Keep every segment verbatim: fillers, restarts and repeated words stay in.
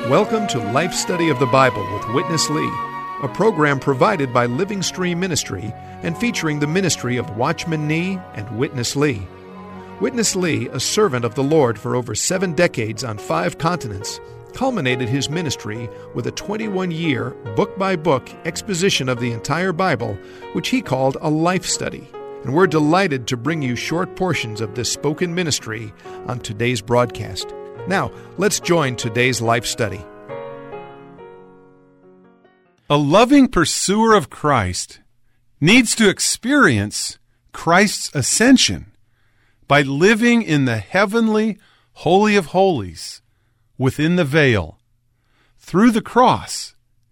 Welcome to Life Study of the Bible with Witness Lee, a program provided by Living Stream Ministry and featuring the ministry of Watchman Nee and Witness Lee. Witness Lee, a servant of the Lord for over seven decades on five continents, culminated his ministry with a twenty-one-year, book-by-book exposition of the entire Bible, which he called a life study. And we're delighted to bring you short portions of this spoken ministry on today's broadcast. Now, let's join today's life study. A loving pursuer of Christ needs to experience Christ's ascension by living in the heavenly Holy of Holies within the veil through the cross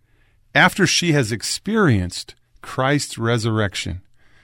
after she has experienced Christ's resurrection.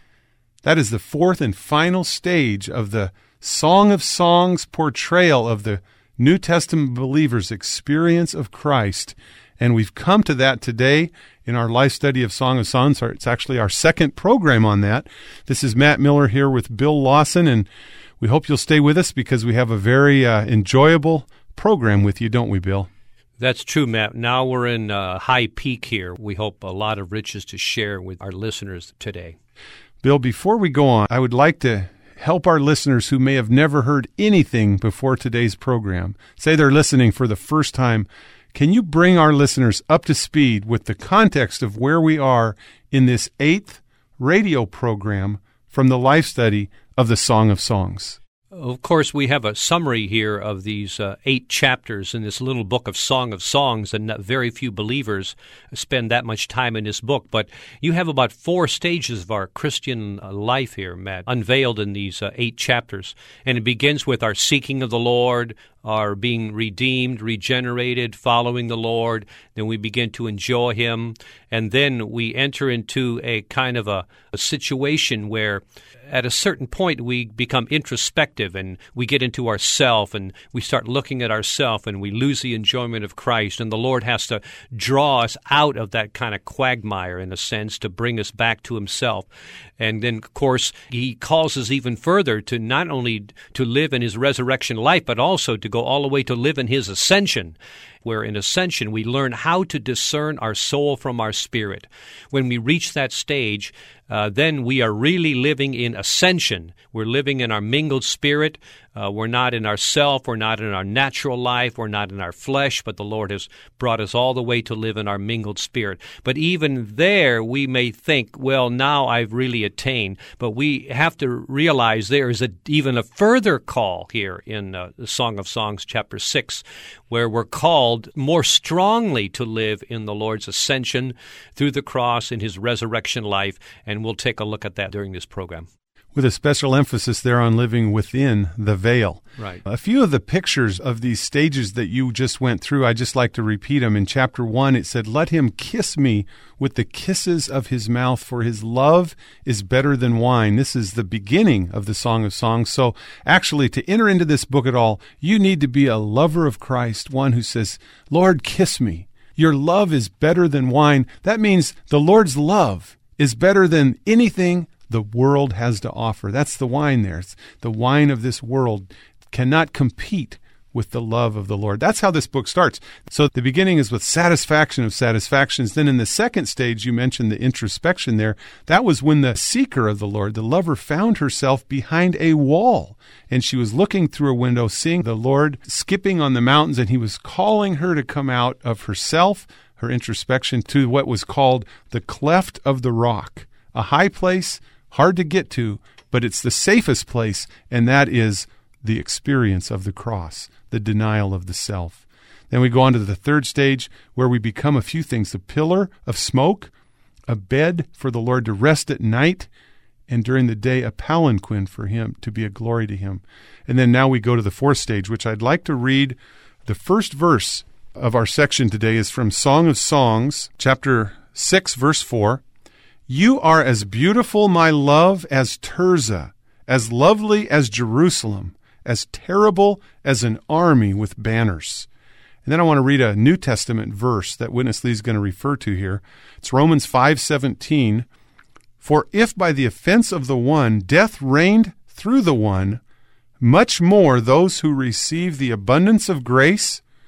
That is the fourth and final stage of the Song of Songs portrayal of the New Testament believers' experience of Christ. And we've come to that today in our life study of Song of Songs. It's actually our second program on that. This is Matt Miller here with Bill Lawson, and we hope you'll stay with us because we have a very uh, enjoyable program with you, don't we, Bill? That's true, Matt. Now we're in uh, high peak here. We hope a lot of riches to share with our listeners today. Bill, before we go on, I would like to help our listeners who may have never heard anything before today's program. Say they're listening for the first time. Can you bring our listeners up to speed with the context of where we are in this eighth radio program from the life study of the Song of Songs? Of course, we have a summary here of these uh, eight chapters in this little book of Song of Songs, and very few believers spend that much time in this book. But you have about four stages of our Christian life here, Matt, unveiled in these uh, eight chapters. And it begins with our seeking of the Lord, our being redeemed, regenerated, following the Lord. Then we begin to enjoy Him. And then we enter into a kind of a, a situation where at a certain point we become introspective and we get into ourself and we start looking at ourself and we lose the enjoyment of Christ. And the Lord has to draw us out of that kind of quagmire, in a sense, to bring us back to Himself. And then, of course, He calls us even further to not only to live in His resurrection life, but also to go all the way to live in His ascension, where in ascension we learn how to discern our soul from our spirit. When we reach that stage, uh, then we are really living in ascension. We're living in our mingled spirit. Uh, we're not in ourself. We're not in our natural life. We're not in our flesh, but the Lord has brought us all the way to live in our mingled spirit. But even there, we may think, well, now I've really attained. But we have to realize there is a, even a further call here in uh, the Song of Songs, chapter six, where we're called more strongly to live in the Lord's ascension through the cross in His resurrection life. And we'll take a look at that during this program, with a special emphasis there on living within the veil. Right. A few of the pictures of these stages that you just went through, I just like to repeat them. In chapter one, it said, "Let him kiss me with the kisses of his mouth, for his love is better than wine." This is the beginning of the Song of Songs. So actually, to enter into this book at all, you need to be a lover of Christ, one who says, "Lord, kiss me. Your love is better than wine." That means the Lord's love is better than anything the world has to offer. That's the wine there. It's the wine of this world cannot compete with the love of the Lord. That's how this book starts. So the beginning is with satisfaction of satisfactions. Then in the second stage, you mentioned the introspection there. That was when the seeker of the Lord, the lover, found herself behind a wall. And she was looking through a window, seeing the Lord skipping on the mountains, and He was calling her to come out of herself, her introspection, to what was called the cleft of the rock, a high place, hard to get to, but it's the safest place, and that is the experience of the cross, the denial of the self. Then we go on to the third stage, where we become a few things: the pillar of smoke, a bed for the Lord to rest at night, and during the day a palanquin for Him, to be a glory to Him. And then now we go to the fourth stage, which I'd like to read. The first verse of our section today is from Song of Songs, chapter six, verse four. "You are as beautiful, my love, as Tirzah, as lovely as Jerusalem, as terrible as an army with banners." And then I want to read a New Testament verse that Witness Lee is going to refer to here. It's Romans five seventeen. "For if by the offense of the one death reigned through the one, much more those who receive the abundance of grace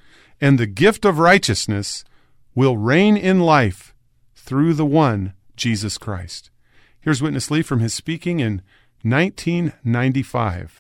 and the gift of righteousness will reign in life through the one, Jesus Christ. Here's Witness Lee from his speaking in nineteen ninety-five.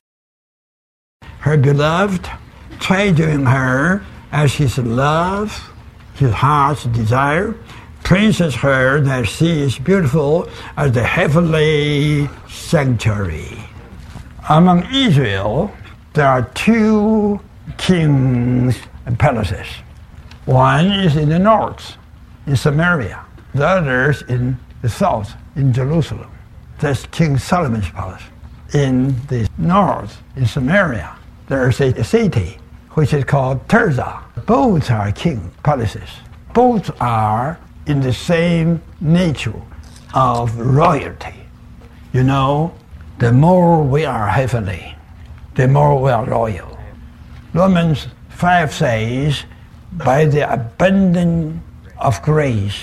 Her beloved, treasuring her as his love, his heart's desire, praises her that she is beautiful as the heavenly sanctuary. Among Israel, there are two kings' palaces. One is in the north, in Samaria. The other is in the south, in Jerusalem. That's King Solomon's palace. In the north, in Samaria, there's a city which is called Tirzah. Both are king palaces. Both are in the same nature of royalty. You know, the more we are heavenly, the more we are royal. Romans five says, by the abundance of grace,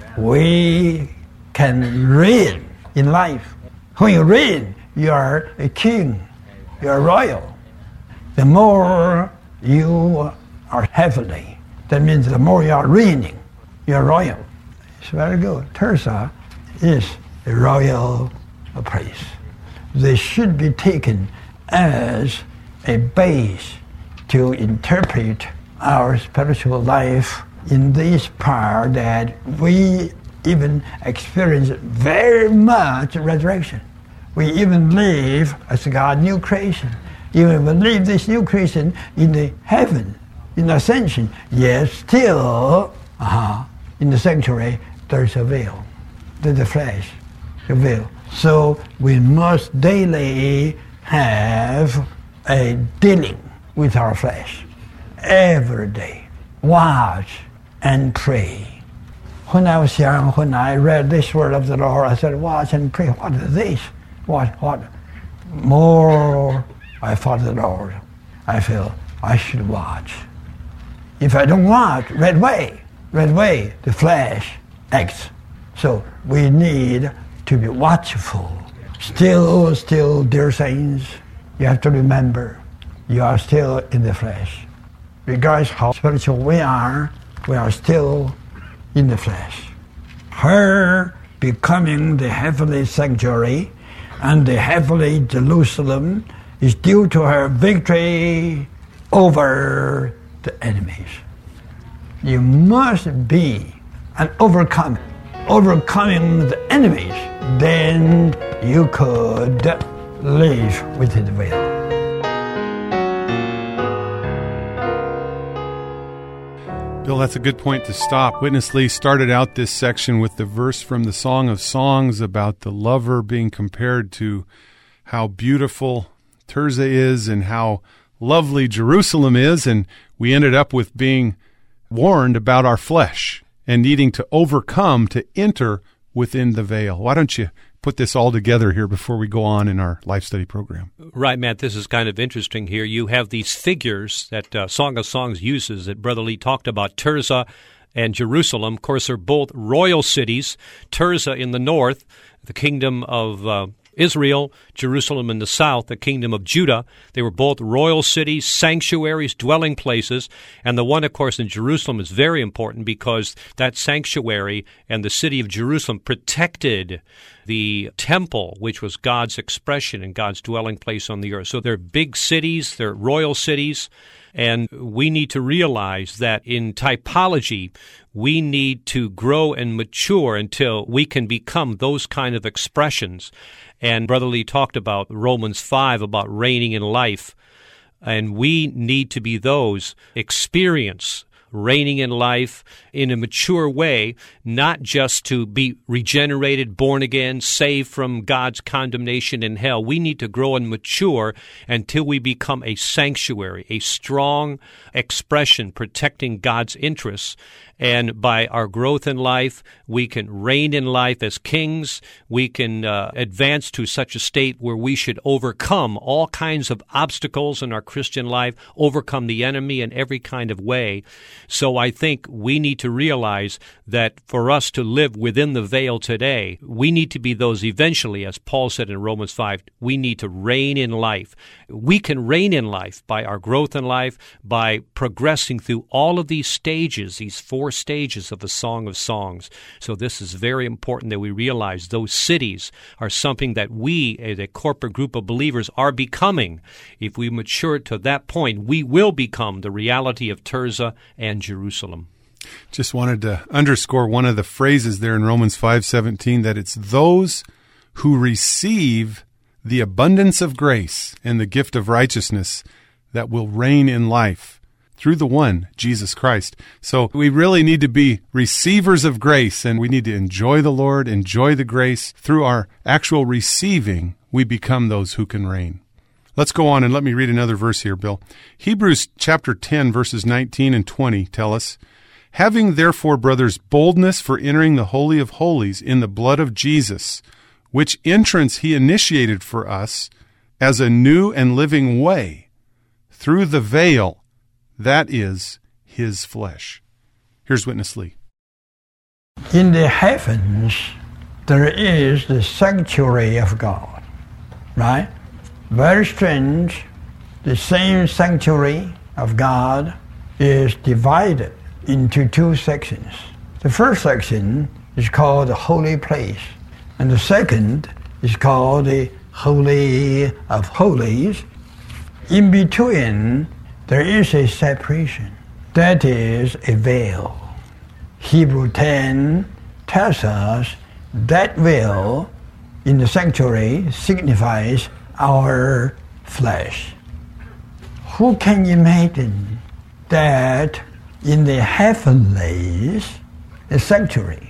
we can reign in life. When you reign, you are a king, you are royal. The more you are heavenly, that means the more you are reigning, you are royal. It's very good. Tirzah is a royal place. They should be taken as a base to interpret our spiritual life in this part that we even experience very much resurrection. We even live as God's new creation. Even we live this new creation in the heaven, in ascension, yet still uh, in the sanctuary there's a veil. There's the flesh, the veil. So we must daily have a dealing with our flesh. Every day. Watch and pray. When I was young, when I read this word of the Lord, I said, watch and pray. What is this? What? What? More I follow the Lord, I feel I should watch. If I don't watch, right away, right away, the flesh acts. So we need to be watchful. Still, still, dear saints, you have to remember, you are still in the flesh. Regardless how spiritual we are, we are still in the flesh. Her becoming the heavenly sanctuary and the heavenly Jerusalem is due to her victory over the enemies. You must be an overcomer, overcoming the enemies, then you could live with His will. Bill, that's a good point to stop. Witness Lee started out this section with the verse from the Song of Songs about the lover being compared to how beautiful Tirzah is and how lovely Jerusalem is, and we ended up with being warned about our flesh and needing to overcome to enter within the veil. Why don't you put this all together here before we go on in our life study program? Right, Matt, this is kind of interesting here. You have these figures that uh, Song of Songs uses that Brother Lee talked about, Tirzah and Jerusalem. Of course, they're both royal cities. Tirzah in the north, the kingdom of uh, Israel, Jerusalem in the south, the kingdom of Judah. They were both royal cities, sanctuaries, dwelling places. And the one, of course, in Jerusalem is very important because that sanctuary and the city of Jerusalem protected the temple, which was God's expression and God's dwelling place on the earth. So they're big cities, they're royal cities, and we need to realize that in typology, we need to grow and mature until we can become those kind of expressions. And Brother Lee talked about Romans five, about reigning in life, and we need to be those experience reigning in life in a mature way, not just to be regenerated, born again, saved from God's condemnation in hell. We need to grow and mature until we become a sanctuary, a strong expression protecting God's interests. And by our growth in life, we can reign in life as kings. We can uh, advance to such a state where we should overcome all kinds of obstacles in our Christian life, overcome the enemy in every kind of way. So I think we need to realize that for us to live within the veil today, we need to be those eventually, as Paul said in Romans five, we need to reign in life. We can reign in life by our growth in life, by progressing through all of these stages, these four stages of the Song of Songs. So this is very important that we realize those cities are something that we, as a corporate group of believers, are becoming. If we mature to that point, we will become the reality of Tirzah and Jerusalem. Just wanted to underscore one of the phrases there in Romans five seventeen, that it's those who receive the abundance of grace and the gift of righteousness that will reign in life through the one, Jesus Christ. So we really need to be receivers of grace, and we need to enjoy the Lord, enjoy the grace. Through our actual receiving, we become those who can reign. Let's go on and let me read another verse here, Bill. Hebrews chapter ten, verses nineteen and twenty tell us, having therefore, brothers, boldness for entering the Holy of Holies in the blood of Jesus, which entrance he initiated for us as a new and living way through the veil, that is his flesh. Here's Witness Lee. In the heavens, there is the sanctuary of God, right? Very strange. The same sanctuary of God is divided into two sections. The first section is called the holy place, and the second is called the Holy of Holies. In between, there is a separation. That is a veil. Hebrew ten tells us that veil in the sanctuary signifies our flesh. Who can imagine that in the heavenlies, the sanctuary,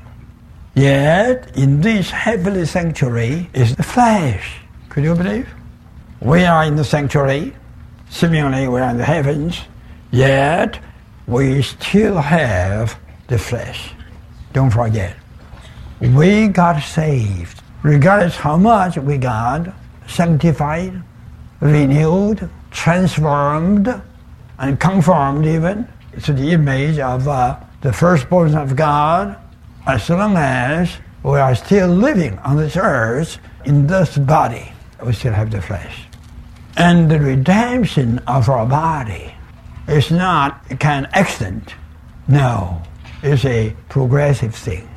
yet in this heavenly sanctuary is the flesh? Could you believe? We are in the sanctuary, seemingly we are in the heavens, yet we still have the flesh. Don't forget, we got saved. Regardless how much we got sanctified, renewed, transformed, and conformed even to the image of uh, the firstborn of God, as long as we are still living on this earth in this body, we still have the flesh. And the redemption of our body is not a kind of accident. No, it's a progressive thing.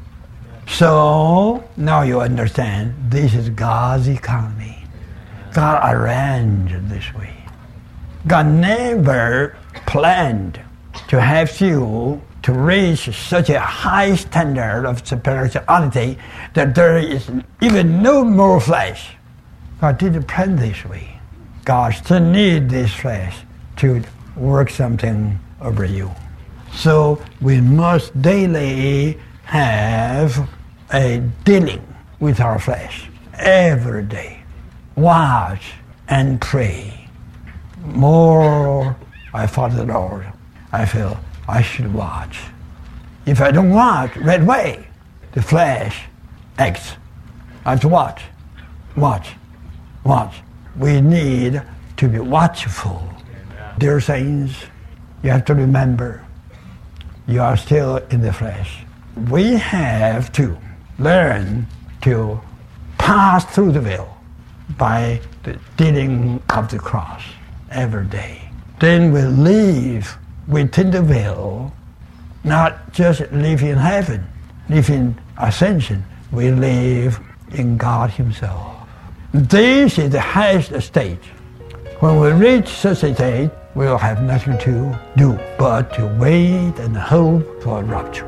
So now you understand this is God's economy. God arranged it this way. God never planned to have you to reach such a high standard of spirituality that there is even no more flesh. God didn't plan this way. God still needs this flesh to work something over you. So we must daily have a dealing with our flesh every day. Watch and pray. More I follow the Lord, I feel I should watch. If I don't watch right away, the flesh acts. I have to watch, watch, watch. We need to be watchful. Dear saints, you have to remember, you are still in the flesh. We have to learn to pass through the veil by the dealing of the cross every day. Then we live within the veil, not just live in heaven, live in ascension. We live in God Himself. This is the highest stage. When we reach such a stage, we will have nothing to do but to wait and hope for rapture.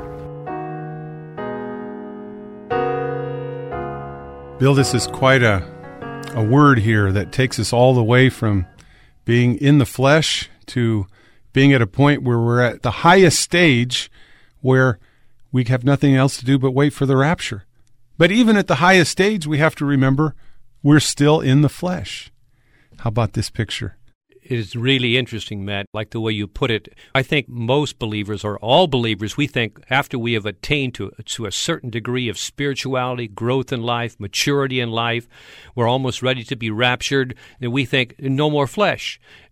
Bill, this is quite a, a word here that takes us all the way from being in the flesh to being at a point where we're at the highest stage where we have nothing else to do but wait for the rapture. But even at the highest stage, we have to remember we're still in the flesh. How about this picture? It's really interesting, Matt, like the way you put it. I think most believers, or all believers, we think after we have attained to, to a certain degree of spirituality, growth in life, maturity in life, we're almost ready to be raptured, and we think no more flesh.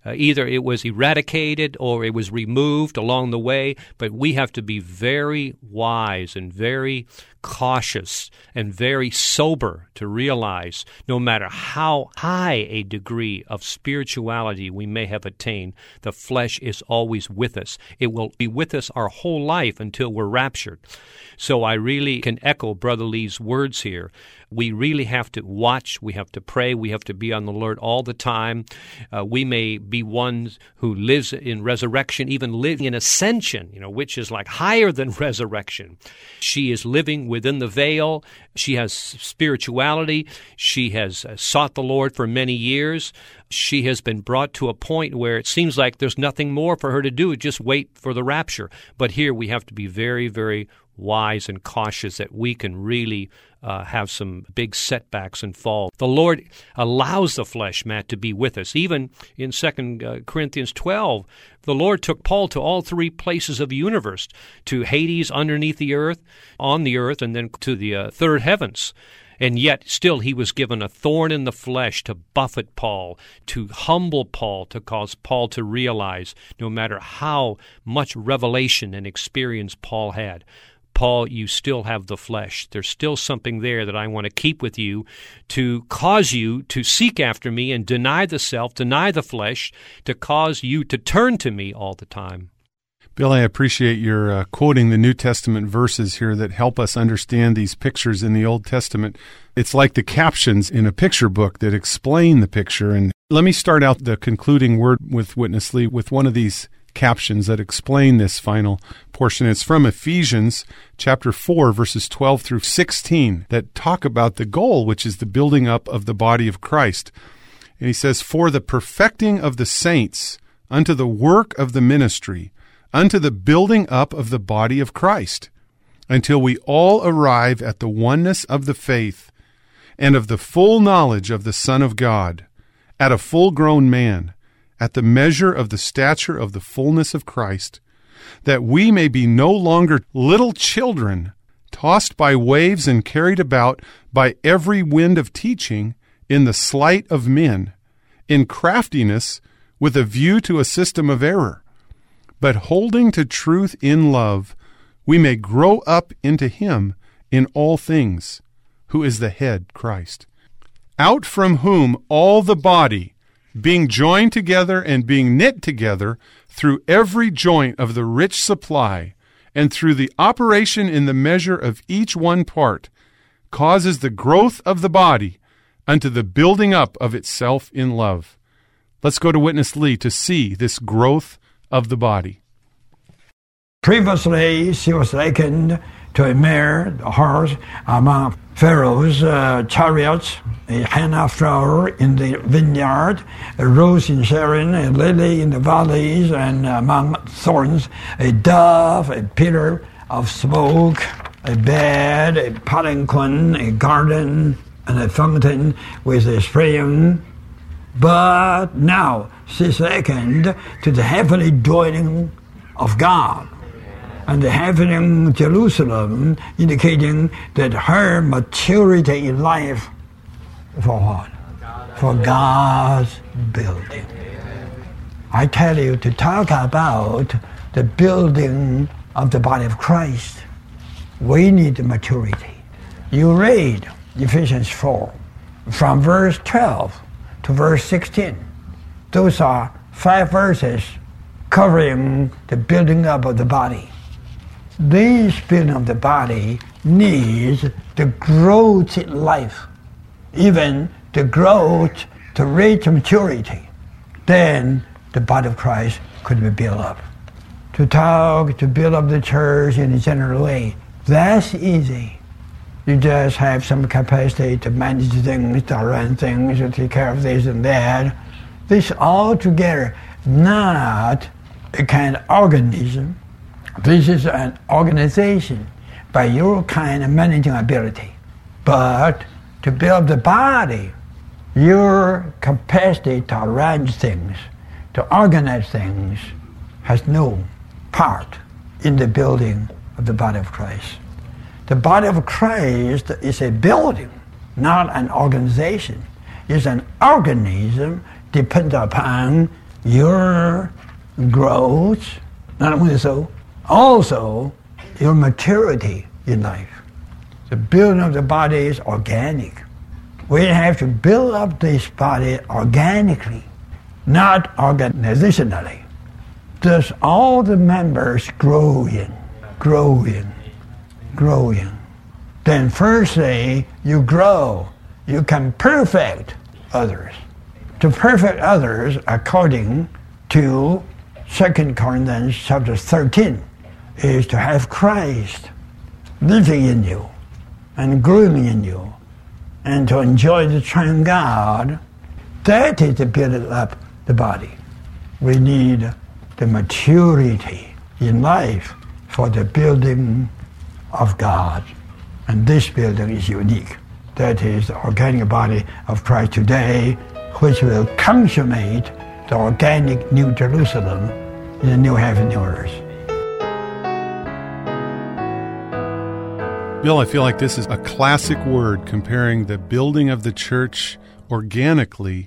Uh, either it was eradicated or it was removed along the way, but we have to be very wise and very cautious and very sober to realize no matter how high a degree of spirituality we may have attained, the flesh is always with us. It will be with us our whole life until we're raptured. So I really can echo Brother Lee's words here. We really have to watch, we have to pray, we have to be on the alert all the time. Uh, we may be ones who lives in resurrection, even living in ascension, you know, which is like higher than resurrection. She is living within the veil. She has spirituality. She has uh, sought the Lord for many years. She has been brought to a point where it seems like there's nothing more for her to do, just wait for the rapture. But here we have to be very, very wise and cautious that we can really uh, have some big setbacks and fall. The Lord allows the flesh, Matt, to be with us. Even in Second Corinthians twelve, the Lord took Paul to all three places of the universe, to Hades, underneath the earth, on the earth, and then to the uh, third heavens. And yet still he was given a thorn in the flesh to buffet Paul, to humble Paul, to cause Paul to realize no matter how much revelation and experience Paul had, Paul, you still have the flesh. There's still something there that I want to keep with you to cause you to seek after me and deny the self, deny the flesh, to cause you to turn to me all the time. Bill, I appreciate your uh, quoting the New Testament verses here that help us understand these pictures in the Old Testament. It's like the captions in a picture book that explain the picture. And let me start out the concluding word with Witness Lee with one of these captions that explain this final portion. It's from Ephesians chapter four, verses twelve through sixteen, that talk about the goal, which is the building up of the body of Christ. And he says, "For the perfecting of the saints unto the work of the ministry, unto the building up of the body of Christ, until we all arrive at the oneness of the faith and of the full knowledge of the Son of God, at a full-grown man, at the measure of the stature of the fullness of Christ, that we may be no longer little children, tossed by waves and carried about by every wind of teaching in the sleight of men, in craftiness with a view to a system of error, but holding to truth in love, we may grow up into him in all things, who is the head, Christ, out from whom all the body, being joined together and being knit together through every joint of the rich supply, and through the operation in the measure of each one part, causes the growth of the body unto the building up of itself in love." Let's go to Witness Lee to see this growth of the body. Previously, she was likened to a mare, a horse, among Pharaoh's uh, chariots, a henna flower in the vineyard, a rose in Sharon, a lily in the valleys, and among thorns, a dove, a pillar of smoke, a bed, a palanquin, a garden, and a fountain with a spring. But now she's likened to the heavenly dwelling of God, and the heavenly Jerusalem, indicating that her maturity in life, for what? For God's building. I tell you, to talk about the building of the body of Christ, we need maturity. You read Ephesians four, from verse twelve to verse sixteen. Those are five verses covering the building up of the body. This building of the body needs the growth in life, even the growth to reach maturity. Then the body of Christ could be built up. To talk, to build up the church in a general way, that's easy. You just have some capacity to manage things, to run things, to take care of this and that. This all together, not a kind of organism. This is an organization by your kind of managing ability. But to build the body, your capacity to arrange things, to organize things, has no part in the building of the body of Christ. The body of Christ is a building, not an organization. It's an organism dependent upon your growth, not only so, also your maturity in life. The building of the body is organic. We have to build up this body organically, not organizationally. Thus all the members grow in, grow in, grow in. Then firstly, you grow. You can perfect others. To perfect others, according to Second Corinthians chapter thirteen, is to have Christ living in you and growing in you, and to enjoy the triune God. That is to build up the body. We need the maturity in life for the building of God. And this building is unique. That is the organic body of Christ today, which will consummate the organic New Jerusalem in the new heaven and new earth. Bill, I feel like this is a classic word comparing the building of the church organically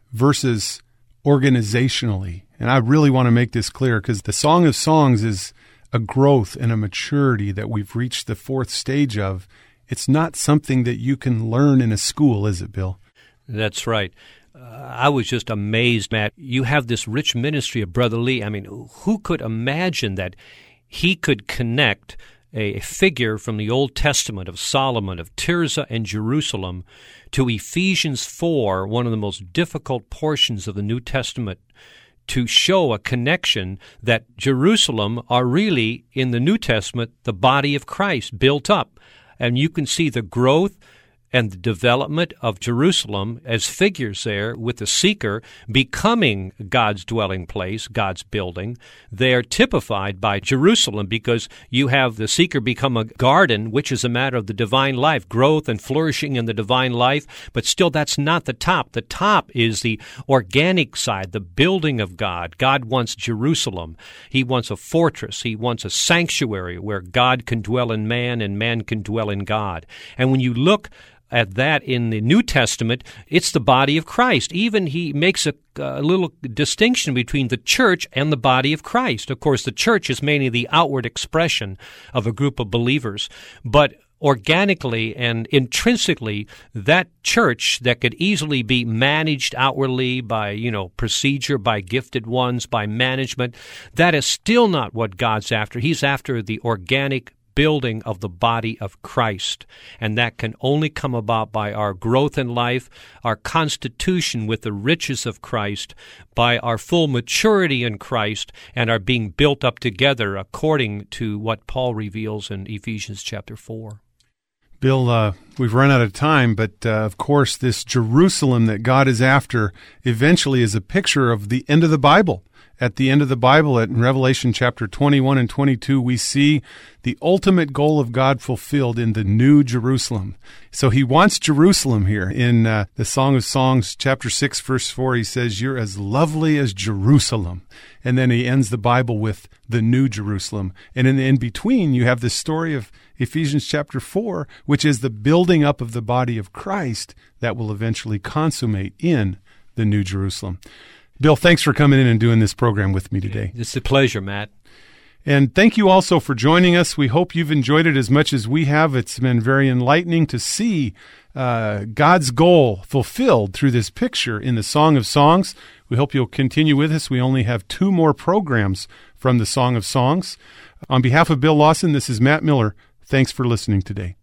versus organizationally. And I really want to make this clear because the Song of Songs is a growth and a maturity that we've reached the fourth stage of. It's not something that you can learn in a school, is it, Bill? That's right. Uh, I was just amazed, Matt. You have this rich ministry of Brother Lee. I mean, who could imagine that he could connect a figure from the Old Testament of Solomon, of Tirzah and Jerusalem, to Ephesians four, one of the most difficult portions of the New Testament, to show a connection that Jerusalem are really, in the New Testament, the body of Christ built up. And you can see the growth and the development of Jerusalem as figures there, with the seeker becoming God's dwelling place, God's building. They're typified by Jerusalem because you have the seeker become a garden, which is a matter of the divine life, growth and flourishing in the divine life, but still that's not the top. The top is the organic side, the building of God. God wants Jerusalem. He wants a fortress. He wants a sanctuary where God can dwell in man and man can dwell in God. And when you look at that in the New Testament, it's the body of Christ. Even he makes a, a little distinction between the church and the body of Christ. Of course, the church is mainly the outward expression of a group of believers, but organically and intrinsically, that church that could easily be managed outwardly by, you know, procedure, by gifted ones, by management, that is still not what God's after. He's after the organic building of the body of Christ. And that can only come about by our growth in life, our constitution with the riches of Christ, by our full maturity in Christ, and our being built up together according to what Paul reveals in Ephesians chapter four. Bill, uh, we've run out of time, but uh, of course this Jerusalem that God is after eventually is a picture of the end of the Bible. At the end of the Bible, at Revelation chapter twenty-one and twenty-two, we see the ultimate goal of God fulfilled in the New Jerusalem. So he wants Jerusalem here. In uh, the Song of Songs, chapter six, verse four, he says, "You're as lovely as Jerusalem." And then he ends the Bible with the New Jerusalem. And in the in-between, you have the story of Ephesians chapter four, which is the building up of the body of Christ that will eventually consummate in the New Jerusalem. Bill, thanks for coming in and doing this program with me today. It's a pleasure, Matt. And thank you also for joining us. We hope you've enjoyed it as much as we have. It's been very enlightening to see uh, God's goal fulfilled through this picture in the Song of Songs. We hope you'll continue with us. We only have two more programs from the Song of Songs. On behalf of Bill Lawson, this is Matt Miller. Thanks for listening today.